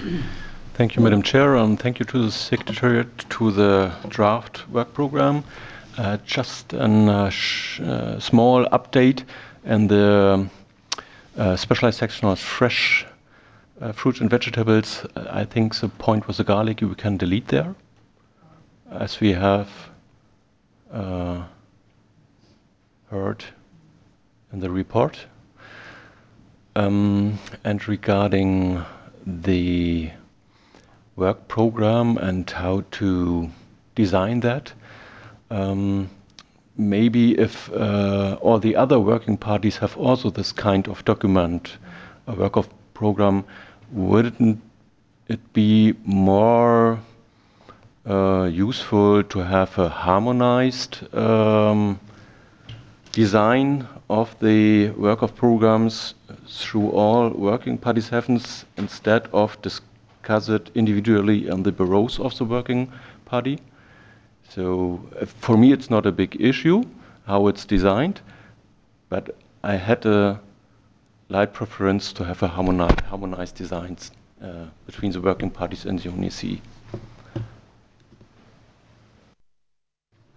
Thank you, Madam Chair, and thank you to the Secretariat to the draft work program. Just a small update in the specialized section of fresh fruits and vegetables. I think the point was the garlic we can delete there, as we have heard in the report. And regarding the work program and how to design that, maybe if all the other working parties have also this kind of document, a work of program, wouldn't it be more useful to have a harmonized design of the work of programs through all working participants instead of discuss it individually in the bureaus of the working party? So for me, it's not a big issue how it's designed, but I had a light preference to have a harmonized designs between the working parties and the UNEC.